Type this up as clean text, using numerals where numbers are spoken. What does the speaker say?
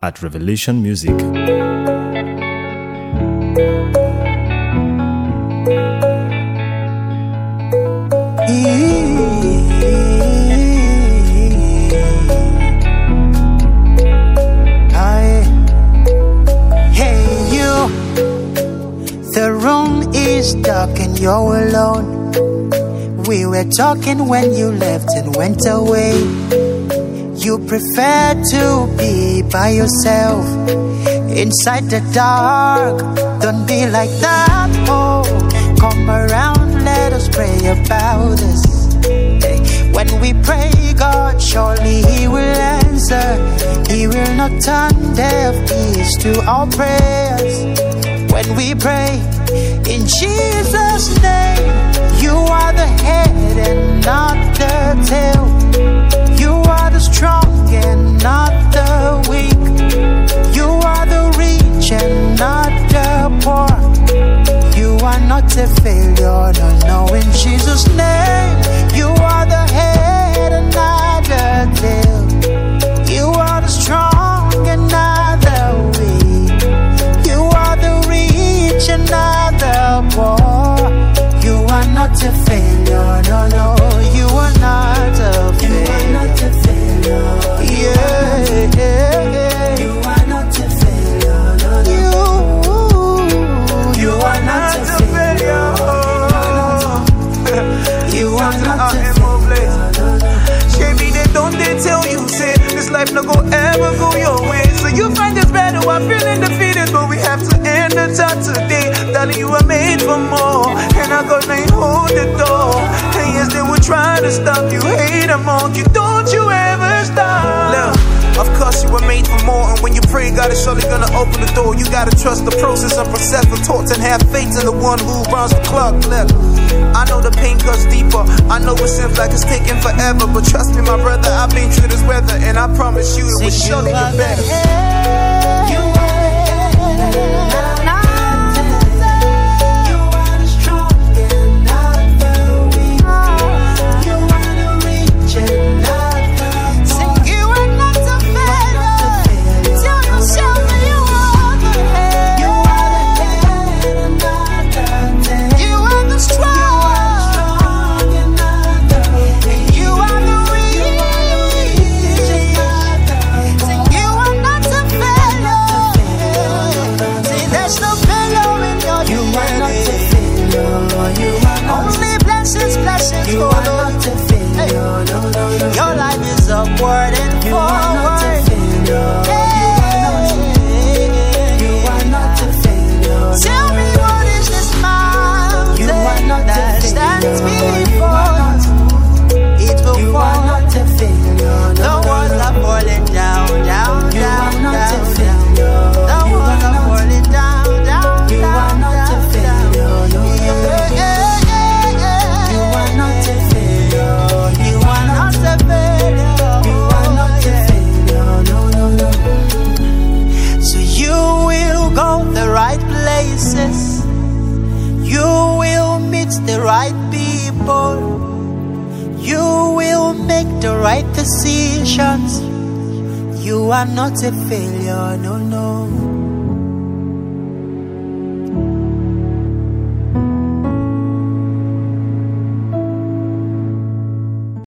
at Revelation Music. The room is dark and you're alone. We were talking when you left and went away. You prefer to be by yourself inside the dark. Don't be like that. Oh, come around, let us pray about this. When we pray, God, surely He will answer. He will not turn deaf ears to our prayers. When we pray in Jesus' name, you are the head and not the tail. You are the strong and not the weak. You are the rich and not the poor. You are not a failure, no, in Jesus' name. You are the head and not the tail. You are the strong and not the weak. You are the rich and not the poor. You are not a failure, no, you are not a failure. You are not a failure. Yeah. You are not a failure, no. You are not a failure. You are not a failure. Shamey, don't they tell you, say this life no go ever go your way. So you find it better while feeling defeated, but we have to end the talk today. Darling, you were made for more, and I got to hold the door. And yes, they will try to stop you, hate them all. You don't you ever stop. Look, of course you were made for more, and when you pray, God is surely gonna open the door. You gotta trust the process and process the thoughts and have faith in the one who runs the clock. Look, I know the pain cuts deeper. I know it seems like it's taking forever, but trust me, my brother, I've been through this weather, and I promise you it will surely get better. You are the head. You are not a failure, no. Your life is upward and forward. You are not a failure. Tell me, what is this mountain that stands before? It will fall. You are not a failure. The walls are falling down. You are not a failure. The walls are falling down. You are not a failure. You will meet the right people. You will make the right decisions. You are not a failure, no.